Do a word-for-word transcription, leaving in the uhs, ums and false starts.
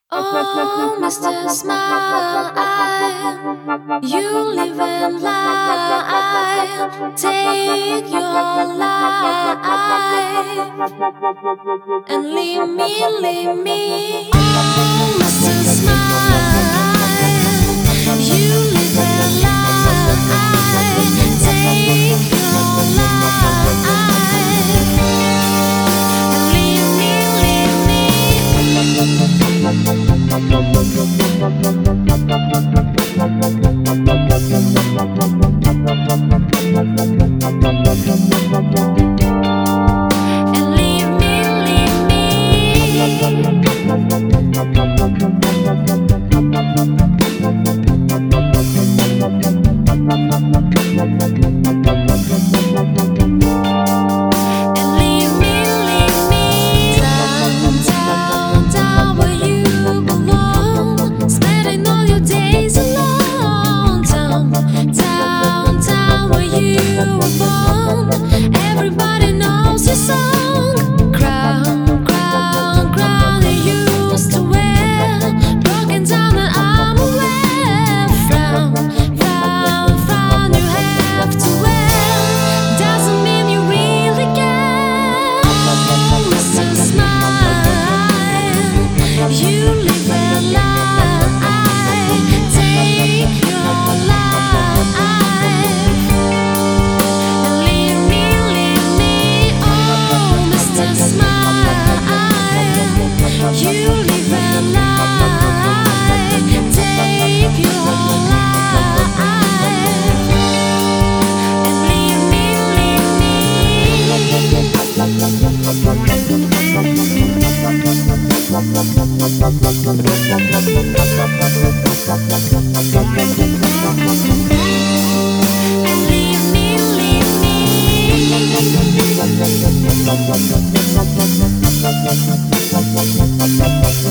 Oh, mister Smile, you live and lie. Take your life and leave me, leave me. Oh, mister Smile, you live and lie. Take your life and leave me, leave me. And leave me, leave me. And leave me, leave me. Down, down, down where you belong. Spending all your days alone. Down, down, down where you were born. Everybody knows your song. Crown, crown, crown you used to wear. Broken down and I'm aware. Frown, frown, frown you have to wear. Doesn't mean you really care. Oh, mister Smile, you live and lie. Take your life and leave me, leave me. Oh, mister Smile, you live and lie. Take your life and leave me, leave me. And leave me, leave me.